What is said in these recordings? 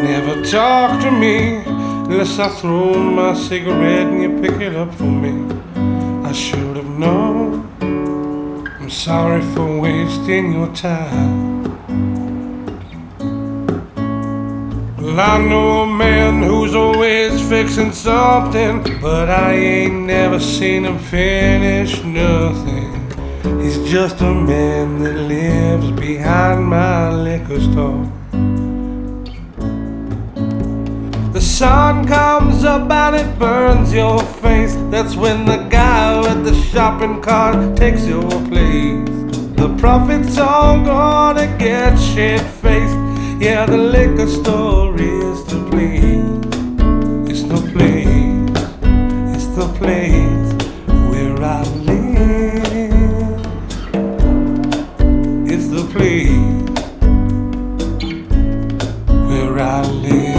Never talk to me unless I throw my cigarette and you pick it up for me. I should have known. I'm sorry for wasting your time. Well, I know a man who's always fixing something, but I ain't never seen him finish nothing. He's just a man that lives behind my liquor store. The sun comes up and it burns your face. That's when the guy with the shopping cart takes your place. The profits all gonna get shit-faced. Yeah, the liquor store is the place. It's the place. It's the place where I live. It's the place where I live.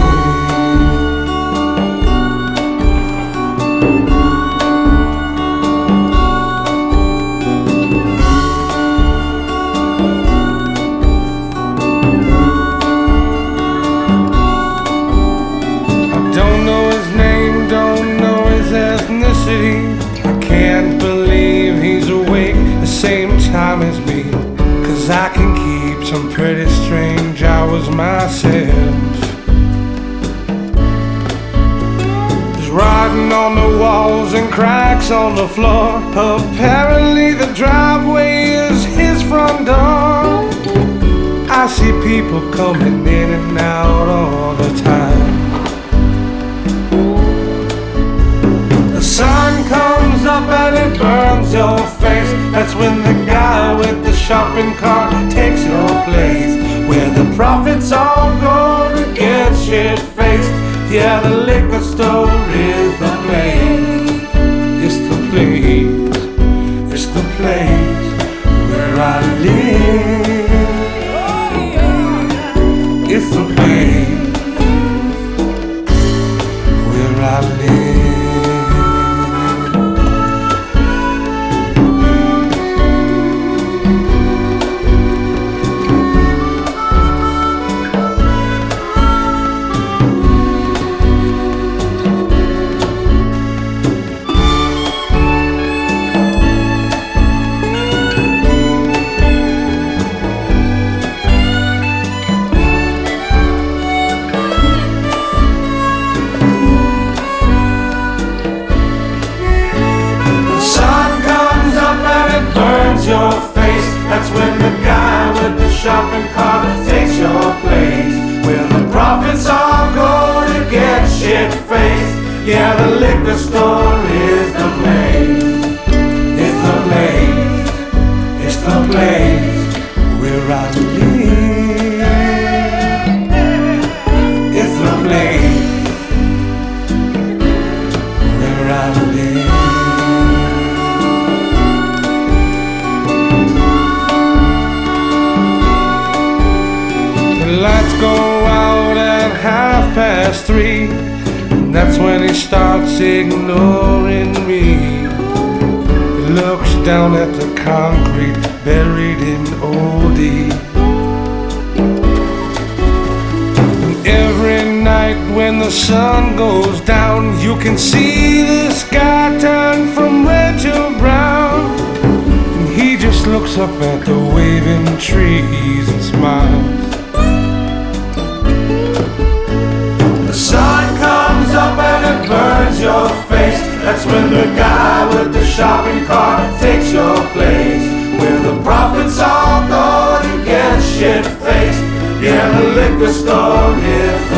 I can't believe he's awake the same time as me, 'cause I can keep some pretty strange hours myself. There's writing on the walls and cracks on the floor. Apparently the driveway is his front door. I see people coming in and out all the time. The sun comes up and it burns your face. That's when the guy with the shopping cart takes your place. Where the profits all go to get shit-faced. Yeah, the liquor store is the place. It's the place. It's the place where I live. It's the place where I live. Your face. That's when the guy with the shopping cart takes your place. Where the profits all go to get shit-faced. Yeah, the liquor store is the place. It's the place. It's the place where I live. It's the place where I live. Lights go out at 3:30. That's when he starts ignoring me. He looks down at the concrete buried in OD. And every night when the sun goes down, you can see the sky turn from red to brown. And he just looks up at the waving trees and smiles. The sun comes up and it burns your face. That's when the guy with the shopping cart takes your place. Where the profits all go to get shit-faced. Yeah, the liquor store is